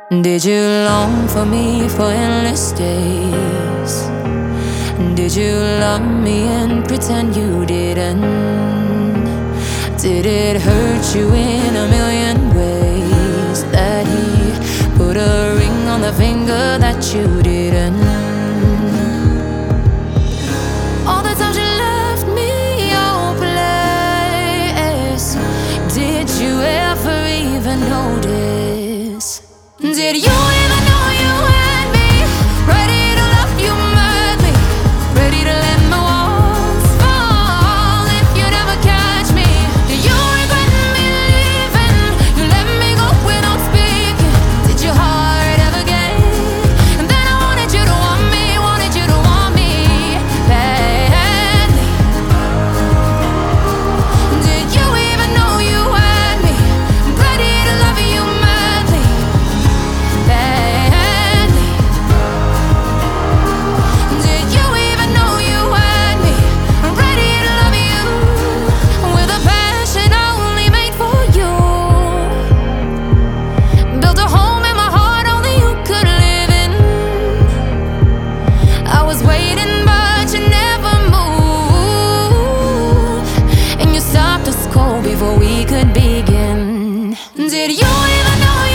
Did you long for me for endless days? Did you love me and pretend you didn't? Did it hurt you in a million ways that he put a ring on the finger that you didn't? All the times you left me hopeless, did you ever even notice? Did you even know you had me ready to love you madly, ready to let my walls fall if you never catch me? Did you regret me leaving? You let me go without speaking. Did your heart ever gave? And then I wanted you to want me, wanted you to want me badly. Did you even know you had me ready to love you madly? Did you even know you had me ready to love you with a passion only made for you? Built a home in my heart only you could live in. I was waiting but you never moved, and you stopped us cold before we could begin. Did you even know